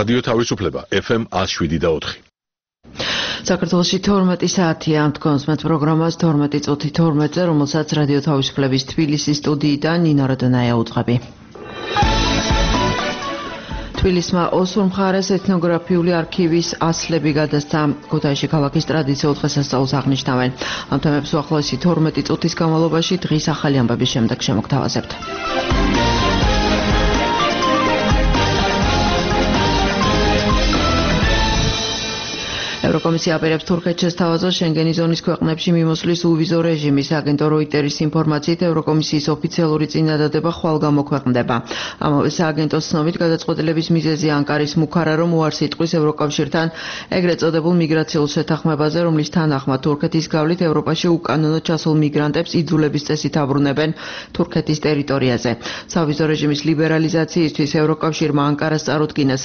რადიო თავისუფლება FM 107.4. საქართველოში 12 საათია თქვენს პროგრამას 12 წუთი 12-ზე, რომელსაც რადიო თავისუფლების თბილისის სტუდიიდან ნინო როდონაია უძღვები. თბილისმა ოსურ მხარეს ეთნოგრაფიული არქივის ასლები გადასცა. ქუთაისში ქალაქის ტრადიციულ დღესასწაულს აღნიშნავენ. ამ თემებს უახლოესი 12 წუთის განმავლობაში დღის ახალი ამბების შემდეგ შემოგთავაზებთ. ევროკომისია აპირებს თურქეთს შესთავაზოს შენგენის ზონის ქვეყნებში მიმოსვლის უვიზო რეჟიმის. აგენტო როიტერის ინფორმაციით ევროკომისიის ოფიციალური წინადადება ხვალ გამოქვეყნდება. ამავე სააგენტოს ცნობით გადაწყვეტილების მიზეზი ანკარის მუქარა, რომ უარს იტყვის ევროკავშირთან ეგრეთ წოდებულ მიგრაციულ შეთანხმებაზე, რომლის თანახმად თურქეთის გავლით ევროპაში უკანონოდ ჩასულ მიგრანტებს იძულების წესით აბრუნებენ თურქეთის ტერიტორიაზე. სავიზო რეჟიმის ლიბერალიზაციისთვის ევროკავშირმა ანკარას წარუდგინა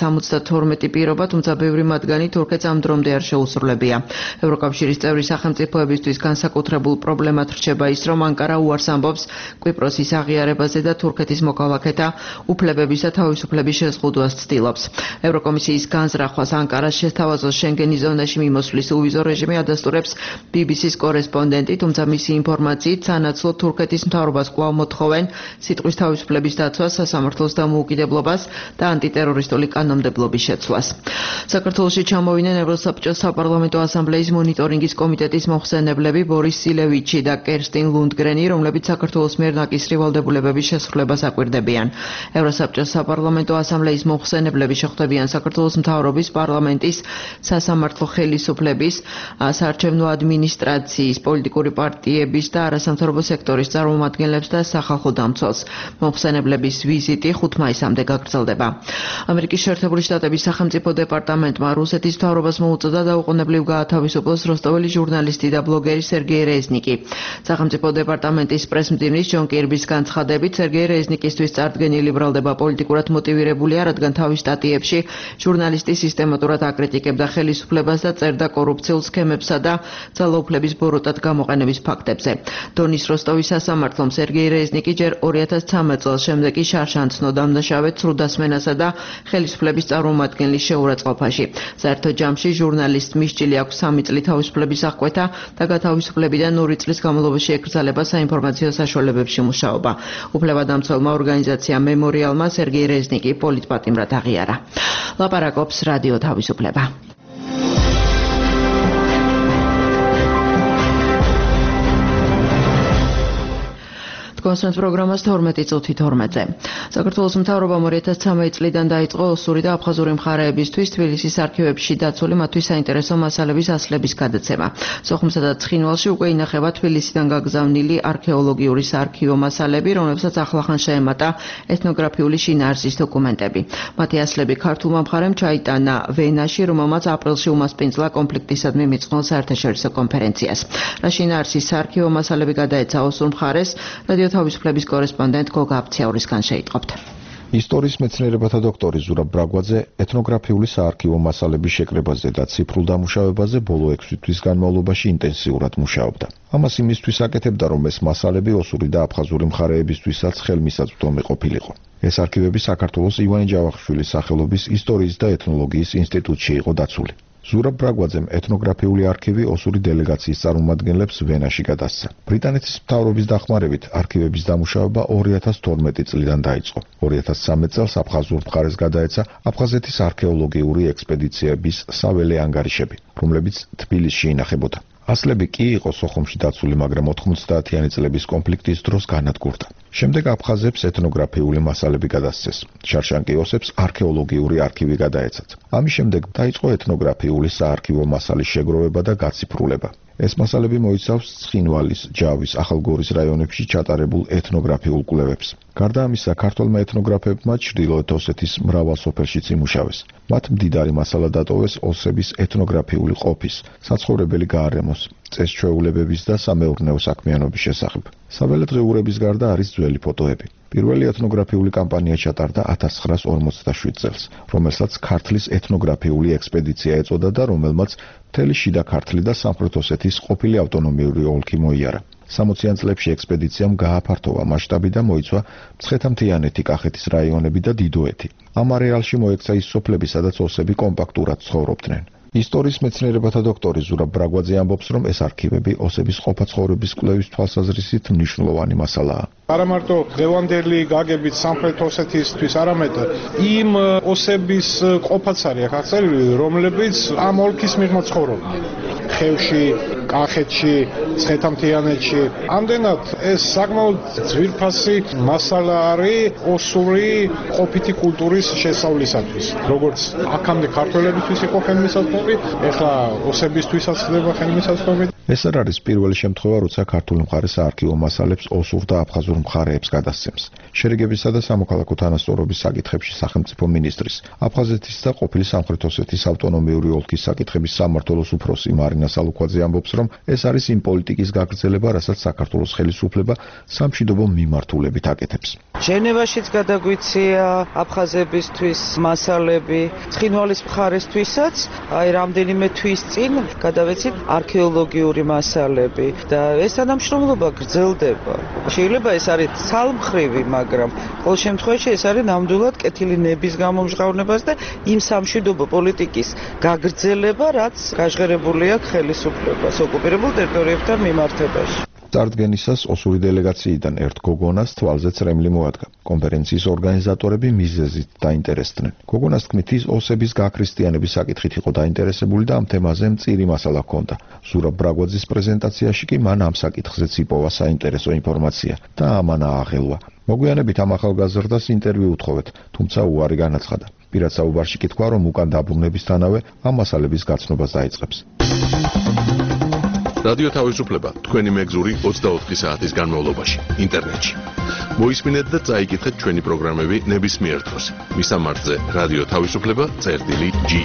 72 პირობა, თუმცა ბევრი მათგანი თურქეთს ამ დრომდე არ შეუსრულებია. ევროკავშირის წევრი სახელმწიფოებისთვის განსაკუთრებულ პრობლემად რჩება ის, რომ ანკარა უარს ამბობს კვიპროსის აღიარებაზე და თურქეთის მოქალაქეთა უფლებების და თავისუფლების შეზღუდვას ცდილობს. ევროკომისიის განზრახვას ანკარას შესთავაზოს შენგენის ზონაში მიმოსვლის უვიზო რეჟიმი ადასტურებს BBC-ს კორესპონდენტი, თუმცა მისი ინფორმაციით სანაცვლოდ თურქეთის მთავრობას კვლავ მოთხოვენ სიტყვის თავისუფლების დაცვას, სასამართლოს დამოუკიდებლობას და ანტიტერორისტული კანონმდებლობის შეცვლას. საქართველოში ჩამოვიდნენ ევროსაბჭოს საპარლამენტო ასამბლეის მონიტორინგის კომიტეტის მოხსენებლები ბორის სილევიჩი და კერსტინ ლუნდგრენი, რომლებიც საქართველოს მიერ ნაკისრი ვალდებულებების შესრულებას აკვირდებიან. ევროსაბჭოს საპარლამენტო ასამბლეის მოხსენებლები შეხვდებიან საქართველოს მთავრობის, პარლამენტის, სასამართლო ხელისუფლების, საარჩევნო ადმინისტრაციის, პოლიტიკური პარტიების და არასამთავრობო სექტორის წარმომადგენლებს და სახალხო დამცველს. მოხსენებლების ვიზიტი 5 მაისამდე გაგრძელდება. ამერიკის შეერთებული შტატების სახელმწიფო დეპარტამენტმა რუსეთის მთავრობას მოუწოდა დაუყოვნებლივ გაათავისუფლოს როსტოველი ჟურნალისტი და ბლოგერი სერგეი რეზნიკი. სახელმწიფო დეპარტამენტის პრესმდივნის ჯონ კირბის განცხადებით, სერგეი რეზნიკისთვის წარდგენილი ბრალდება პოლიტიკურად მოტივირებულია, რადგან თავის სტატიებში ჟურნალისტი სისტემატურად აკრიტიკებდა ხელისუფლებას და წერდა კორუფციულ სქემებსა და ძალაუფლების ბოროტად გამოყენების ფაქტებზე. დონის როსტოვის სასამართლომ სერგეი რეზნიკი ჯერ 2013 წელს, შემდეგ კი შარშან ცნო დამნაშავედ სრუდასმენასა და ხელისუფლების წარმომადგენლის შეურაცხყოფაში. საერთო ჯამში ჟურნალისტ მისჭილი აქვს 3 წელი თავისუფლების აღკვეთა და გათავისუფლებიდან 2 წლის განმავლობაში ეკრძალება საინფორმაციო საშუალებებში მუშაობა. უფლებადამცველმა ორგანიზაციამ მემორიალმა სერგეი რეზნიკი პოლიტპატიმრად აღიარა. ლაპარაკობს რადიო თავისუფლება. კონსტანტ პროგრამას 12 წუთი 12-ზე. საქართველოს მთავრობამ 2013 წლიდან დაიწყო ოსური და აფხაზური მხარეებისთვის თბილისის არქივებში დაცული მათთვის საინტერესო მასალების ასლების გადაცემა. სოხუმსა და ცხინვალში უკვე ინახება თბილისიდან გაგზავნილი არქეოლოგიური საარქივო მასალები, რომლებსაც ახლახან შეემატა ეთნოგრაფიული შინაარსის დოკუმენტები. მათი ასლები ქართულმა მხარემ ჩაიტანა ვენაში, რომელმაც აპრილში უმასპინძლა კონფლიქტისადმი მიწყნელ საერთაშორისო კონფერენციას. რა შინაარსის საარქივო მასალები გადაეცა ოსურ მხარეს, რადიო თავისუფლების კორესპონდენტ გოგა აფციაურისგან შეიტყობთ. ისტორიის მეცნიერებათა დოქტორი ზურაბ ბრაგვაძე ეთნოგრაფიული საარქივო მასალების შეკრებაზე და ციფრულ დამუშავებაზე ბოლო 6 თვის განმავლობაში ინტენსიურად მუშაობდა. ამას იმისთვის აკეთებდა, რომ ეს მასალები ოსური და აფხაზური მხარეებისთვისაც ხელმისაწვდომი ყოფილიყო. ეს არქივები საქართველოს ივანე ჯავახიშვილის სახელობის ისტორიის და ეთნოლოგიის ინსტიტუტში იყო დაცული. ზურაბ ბრაგვაძემ ეთნოგრაფიული არქივი ოსური დელეგაციის წარმომადგენლებს ვენაში გადასცა. ბრიტანეთის მთავრობის დახმარებით არქივების დამუშავება 2012 წლიდან დაიწყო. 2013 წელს აფხაზურ მხარეს გადაეცა აფხაზეთის არქეოლოგიური ექსპედიციების საველე ანგარიშები, რომლებიც თბილისში ინახებოდა. ასლები კი იყო სოხუმში დაცული, მაგრამ 90-იანი წლების კონფლიქტის დროს განადგურდა. შემდეგ აფხაზებს ეთნოგრაფიული მასალები გადასცეს. შარშანკიოსებს არქეოლოგიური არქივი გადაეცათ. ამის შემდეგ დაიწყო ეთნოგრაფიული საარქივო მასალის შეგროვება და გაციფრულება. ეს მასალები მოიცავს ცხინვალის, ჯავის, ახალგორის რაიონებში ჩატარებულ ეთნოგრაფიულ კვლევებს. გარდა ამისა, ქართველმა ეთნოგრაფებმა ჩრდილოეთ ოსეთის მრავალ სოფელშიც იმუშავეს. მათ მდიდარი მასალა დატოვეს ოსების ეთნოგრაფიული ყოფის, საცხოვრებელი გაარემოს, წესჩვეულებების და სამეურნეო საქმიანობის შესახებ. საველედღეურების გარდა არის ძველი ფოტოები. პირველი ეთნოგრაფიული კამპანია ჩატარდა 1947 წელს, რომელსაც ქართლის ეთნოგრაფიული ექსპედიცია ეწოდა და რომელმაც მთელი შიდა ქართლი და სამხრეთ ოსეთის ყოფილი ავტონომიური ოლქი მოიარა. 60-იან წლებში ექსპედიციამ გააფართოვა მასშტაბი და მოიცვა მცხეთა-მთიანეთი, კახეთის რაიონები და დიდოეთი. ამ არეალში მოექცა ის სოფლები, სადაც ოსები კომპაქტურად ცხოვრობდნენ. ისტორიის მეცნიერებათა დოქტორი ზურაბ ბრაგვაძე ამბობს, რომ ეს არქივები ოსების ყოფა-ცხოვრების კვლევის თვალსაზრისით მნიშვნელოვანი მასალაა. არა მარტო დღევანდელი გაგებით სამხრეთ ოსეთისთვის, არამედ იმ ოსების ყოფაც არის ახალწელი, რომლებიც ამ ოლქის მიღმა ცხოვრობდნენ. ხევში, კახეთში, მცხეთა-მთიანეთში. ამდენად ეს საკმაოდ ძვირფასი მასალა არის ოსური ყოფითი კულტურის შესწავლისათვის. როგორც აქამდე ქართველებისთვის იყო ხელმისაწვდომი, ეხლა ოსებისთვისაც ხდება ხელმისაწვდომი. ეს არ არის პირველი შემთხვევა, როცა ქართული მხარე საარქივო მასალებს ოსურ და აფხაზურ მხარეებს გადასცემს. შერიგებისა და სამოქალაქო თანასწორობის საკითხებში სახელმწიფო მინისტრის, აფხაზეთის და ყოფილი სამხრეთ ოსეთის ავტონომიური ოლქის საკითხების სამმართველოს უფროსი მარინა სალუქვაძე ამბობს, რომ ეს არის იმ პოლიტიკის გაგრძელება, რასაც საქართველოს ხელისუფლება სამშვიდობო მიმართულებით აკეთებს. ჟენევაშიც გადაგვიცია აფხაზებისთვის მასალები, ცხინვალის მხარესთვისაც, რამდენიმე თვის წინ გადავეცით არქეოლოგიური მასალები და ეს თანამშრომლობა გრძელდება. შეიძლება ეს არის ცალმხრივი, მაგრამ ყოველ შემთხვევაში ეს არის ნამდვილად კეთილი ნების გამომჟღავნებას და იმ სამშვიდობო პოლიტიკის გაგრძელება, რაც გაჟღერებული აქვს ხელისუფლებას ოკუპირებულ ტერიტორიებთან მიმართებაში. წარდგენისას ოსური დელეგაციიდან ერთ გოგონას თვალზე წრემლი მოადგა. კონფერენციის ორგანიზატორები მიზეზით დაინტერესდნენ. გოგონას თქმით, ის ოსების გაქრისტიანების საკითხით იყო დაინტერესებული და ამ თემაზე მწირი მასალა ჰქონდა. ზურაბ ბრაგვაძის პრეზენტაციაში კი მან ამ საკითხზეც იპოვა საინტერესო ინფორმაცია და ამან ააღელვა. მოგვიანებით ამ ახალგაზრდას ინტერვიუ უთხოვეთ, თუმცა უარი განაცხადა. პირად საუბარში კი თქვა, რომ უკან დაბრუნებისთანავე ამ მასალების გაცნობას დაიწყებს. რადიო თავისუფლება თქვენი მეგზური 24 საათის განმავლობაში ინტერნეტში. მოისმინეთ და წაიკითხეთ ჩვენი პროგრამები ნებისმიერ დროს. მისამართზე რადიო თავისუფლება წერტილი.ge.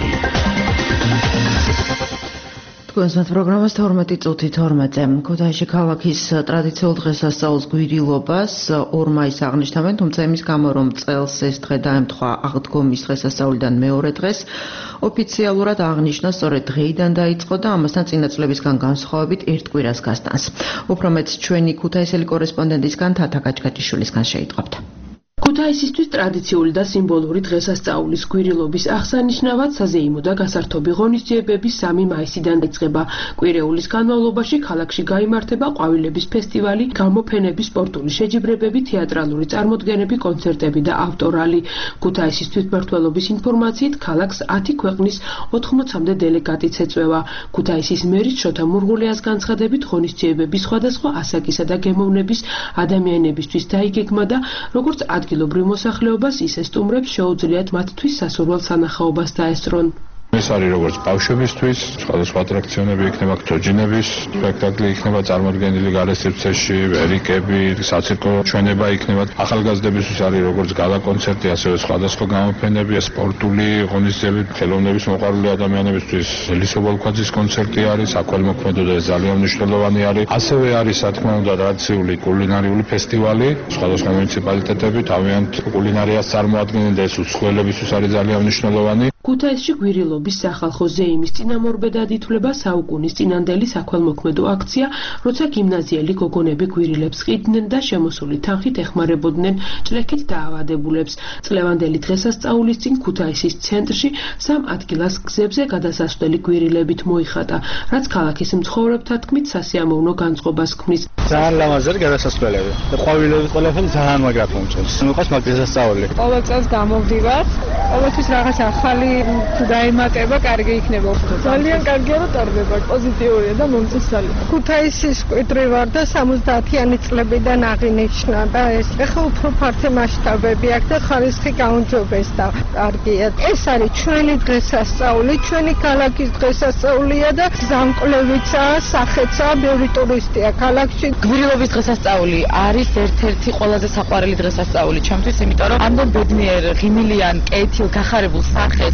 თქვენს პროგრამას 12 წუთი 12-ზე. ქუთაისში ქალაქის ტრადიციულ დღესასწაულს გვირილობას 2 მაისს აღნიშნავენ, თუმცა იმის გამო, რომ წელს ეს დღე დაემთხვა აღდგომის დღესასწაულიდან მეორე დღეს, ოფიციალურად აღნიშნა სწორედ დღეიდან დაიწყო და ამასთან წინა წლებისგან განსხვავებით ერთ კვირას გასტანს. უფრო მეტს ჩვენი ქუთაისელი კორესპონდენტისგან თათა გაჭგაჭიშვილისგან შეიტყობთ. ქუთაისისთვის ტრადიციული და სიმბოლური დღესასწაულის გვირილობის აღსანიშნავად საზეიმო და გასართობი ღონისძიებები 3 მაისიდან იწყება. კვირეულის განმავლობაში ქალაქში გაიმართება ყვავილების ფესტივალი, გამოფენები, სპორტული შეჯიბრებები, თეატრალური წარმოდგენები, კონცერტები და ავტორალი. ქუთაისის თვითმმართველობის ინფორმაციით, ქალაქს 10 ქვეყნის 80-მდე დელეგატიც ეწვევა. ქუთაისის მერის შოთა მურღულიას განცხადებით, ღონისძიებები სხვადასხვა ასაკისა და გემოვნების ადამიანებისთვის დაიგეგმა და როგორც ადგილობრივ მოსახლეობას ის ესტუმრებს შეუძლიათ მათთვის სასურველ სანახაობას დაესწრონ. ეს არის როგორც ბავშვებისთვის, სხვადასხვა ატრაქციონები იქნება, თოჯინების სპექტაკლი იქნება წარმოდგენილი გარესებცეში, ვერიკები, საცირკო ჩვენება იქნება. ახალგაზრდებისთვის არის როგორც გალა კონცერტი, ასევე სხვადასხვა გამოფენები, სპორტული ღონისძიებები, ხელოვნების მოყვარული ადამიანებისთვის ელისო ბოლქვაძის კონცერტი არის, საქველმოქმედო და ძალიან მნიშვნელოვანი არის. ასევე არის, რა თქმა უნდა, ტრადიციული კულინარიული ფესტივალი, სხვადასხვა მუნიციპალიტეტები თავიანთ კულინარიას წარმოადგენენ და ეს უცხოელებისთვის არის ძალიან მნიშვნელოვანი. ქუთაისში გვირილობის სახალხო ზეიმის წინამორბედად ითვლება საუკუნის წინანდელი საქველმოქმედო აქცია, როცა გიმნაზიელი გოგონები გვირილებს ყიდნენ და შემოსული თანხით ეხმარებოდნენ ჭრექით დაავადებულებს. წლევანდელი დღესასწაულის წინ ქუთაისის ცენტრში 3 ადგილას გზებზე გადასასვლელი გვირილებით მოიხატა, რაც ქალაქის მცხოვრებთა თქმით სასიამოვნო განწყობას ქმნის. ძალიან ლამაზი არის გადასასვლელები და ყვავილები ყველაფერი ძალიან მაგრად მომწონს. მოყავს მაგ დღესასწაული. ყოველ წელს გამოვდივარ, ყოველთვის რაღაც ახალი თუ დაემატება, კარგი იქნება. ძალიან კარგია რომ ტარდება, პოზიტიურია და მომწონსალი. ქუთაისის კვიტრი ვარ და 70-იანი წლებიდან აღინიშნა და ეს ეხლა უფრო ფართე მასშტაბები აქვს და ხარისხი გაუმჯობეს და კარგია. ეს არის ჩვენი დღესასწაული, ჩვენი ქალაქის დღესასწაულია და ზამკვლევიცაა, სახეცაა, ბევრი ტურისტია ქალაქში. გვირილობის დღესასწაული არის ერთ-ერთი ყველაზე საყვარელი დღესასწაული ჩემთვის, იმიტომ რომ ამდენ ბედნიერ, ღიმილიან, კეთილ, გახარებულ სახეს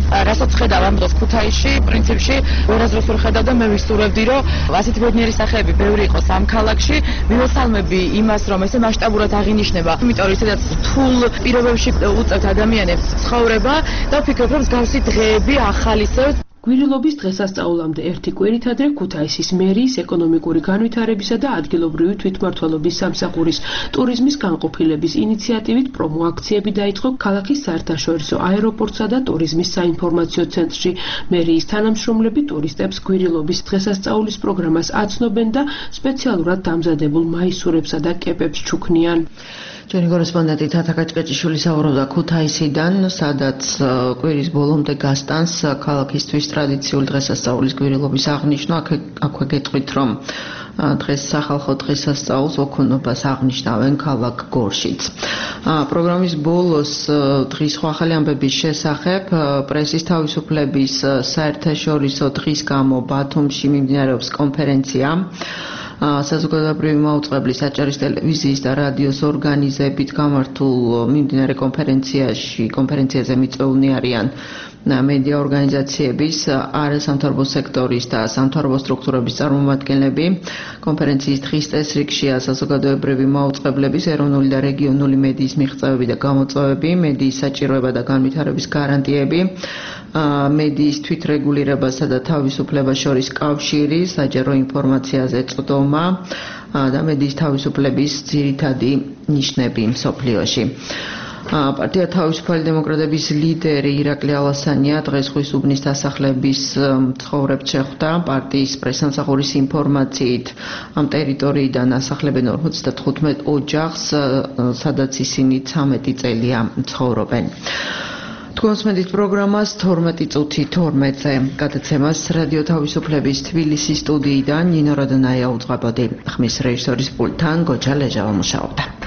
რასაც ხედავ ამ დროს ქუთაისში, პრინციპში ვერასდროს ვერ ხედავ და მე ვისურვებდი, რომ ასეთი ბედნიერი სახეები ბევრი იყოს ამ ქალაქში. მივესალმები იმას, რომ ესე მასშტაბურად აღინიშნება, იმიტომ რომ ისედაც რთულ პირობებში უწევთ ადამიანებს ცხოვრება და ვფიქრობ, რომ მსგავსი დღეები ახალისებს. კვირილობის დღესასწაულამდე ერთი კვირით ადრე ქუთაისის მერიის ეკონომიკური განვითარებისა და ადგილობრივი თვითმმართველობის სამსახურის ტურიზმის განყოფილების ინიციატივით პრომოაქციები დაიწყო ქალაქის საერთაშორისო აეროპორტსა და ტურიზმის საინფორმაციო ცენტრში. მერიის თანამშრომლები ტურისტებს კვირილობის დღესასწაულის პროგრამას აცნობენ და სპეციალურად დამზადებულ მაისურებსა და კეპებს ჩუქნიან. ჩვენი კორესპონდენტი თათა კაჭკაჭიშვილი საუბრობდა ქუთაისიდან, სადაც კვირის ბოლომდე გასტანს ქალაქისთვის ტრადიციული დღესასწაულის კვირილობის აღნიშვნა. აქვე გეტყვით, რომ დღეს სახალხო დღესასწაულს ოქონობას აღნიშნავენ ქალაქ გორშიც. პროგრამის ბოლოს დღის სხვა ახალი ამბების შესახებ პრესის თავისუფლების საერთაშორისო დღის გამო ბათუმში მიმდინარეობს კონფერენცია. საზოგადოებრივი მაუწყებლის აჭარის ტელევიზიის და რადიოს ორგანიზებით გამართულ მიმდინარე კონფერენციაზე მიწვეულნი არიან მედია ორგანიზაციების, არასამთავრობო სექტორის და სამთავრობო სტრუქტურების წარმომადგენლები. კონფერენციის დღის წესრიგშია საზოგადოებრივი მაუწყებლების, ეროვნული და რეგიონული მედიის მიღწევები და გამოწვევები, მედიის საჭიროება და განვითარების გარანტიები, მედიის თვითრეგულირებასა და თავისუფლებას შორის კავშირი, საჯარო ინფორმაციაზე წვდომა და მედიის თავისუფლების ძირითადი ნიშნები მსოფლიოში. პარტია თავისუფალი დემოკრატების ლიდერი ირაკლი ალასანია დღეს ხვის უბნის დასახლების ცხოვრებს შეხვდა. პარტიის პრესამსახურის ინფორმაციით ამ ტერიტორიიდან ასახლებენ 55 ოჯახს, სადაც ისინი 13 წელია ცხოვრობენ. თქვენს მედიის პროგრამას 12 წუთი 12-ზე გადაცემას რადიო თავისუფლების თბილისის სტუდიიდან ნინო რადონაია უძღვებოდი. ხმის რეჟისორის პულტთან გოჩა ლეჟავა მუშაობდა.